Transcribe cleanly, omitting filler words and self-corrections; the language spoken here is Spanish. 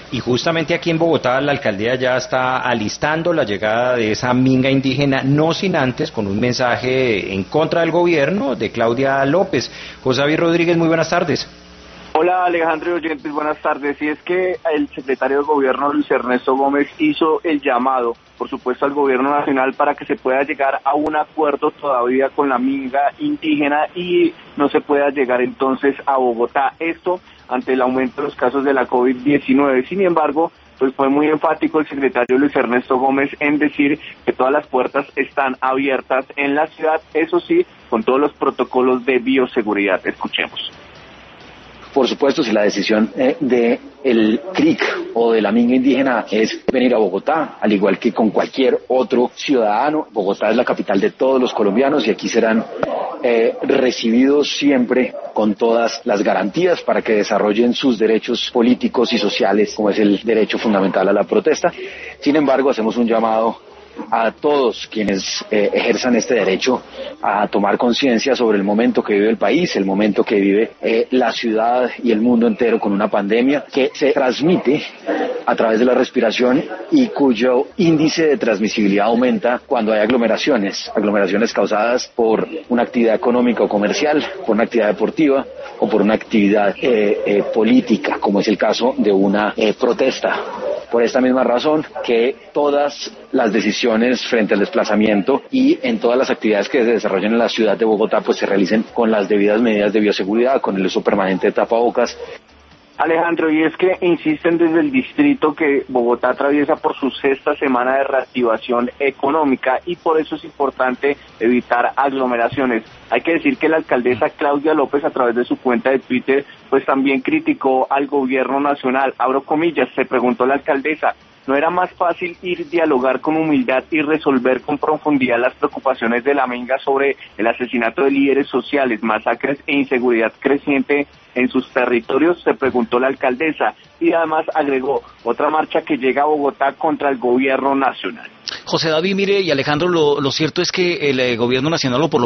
Y justamente aquí en Bogotá la alcaldía ya está alistando la llegada de esa minga indígena, no sin antes con un mensaje en contra del gobierno de Claudia López. José David Rodríguez, muy buenas tardes. Hola Alejandro y oyentes, buenas tardes. Y es que el secretario de Gobierno Luis Ernesto Gómez hizo el llamado, por supuesto, al Gobierno Nacional para que se pueda llegar a un acuerdo todavía con la minga indígena y no se pueda llegar entonces a Bogotá. Esto ante el aumento de los casos de la COVID-19. Sin embargo, pues fue muy enfático el secretario Luis Ernesto Gómez en decir que todas las puertas están abiertas en la ciudad, eso sí, con todos los protocolos de bioseguridad. Escuchemos. Por supuesto, si la decisión de el CRIC o de la minga indígena es venir a Bogotá, al igual que con cualquier otro ciudadano, Bogotá es la capital de todos los colombianos y aquí serán recibidos siempre con todas las garantías para que desarrollen sus derechos políticos y sociales, como es el derecho fundamental a la protesta. Sin embargo, hacemos un llamado a todos quienes ejerzan este derecho a tomar conciencia sobre el momento que vive el país, el momento que vive la ciudad y el mundo entero con una pandemia que se transmite a través de la respiración y cuyo índice de transmisibilidad aumenta cuando hay aglomeraciones causadas por una actividad económica o comercial, por una actividad deportiva o por una actividad política, como es el caso de una protesta. Por esta misma razón que todas las decisiones frente al desplazamiento y en todas las actividades que se desarrollan en la ciudad de Bogotá pues se realicen con las debidas medidas de bioseguridad, con el uso permanente de tapabocas. Alejandro, y es que insisten desde el distrito que Bogotá atraviesa por su sexta semana de reactivación económica y por eso es importante evitar aglomeraciones. Hay que decir que la alcaldesa Claudia López a través de su cuenta de Twitter pues también criticó al gobierno nacional. Abro comillas, se preguntó la alcaldesa, ¿no era más fácil dialogar con humildad y resolver con profundidad las preocupaciones de la minga sobre el asesinato de líderes sociales, masacres e inseguridad creciente en sus territorios? Se preguntó la alcaldesa y además agregó otra marcha que llega a Bogotá contra el gobierno nacional. José David, mire, y Alejandro, lo cierto es que el gobierno nacional, o por lo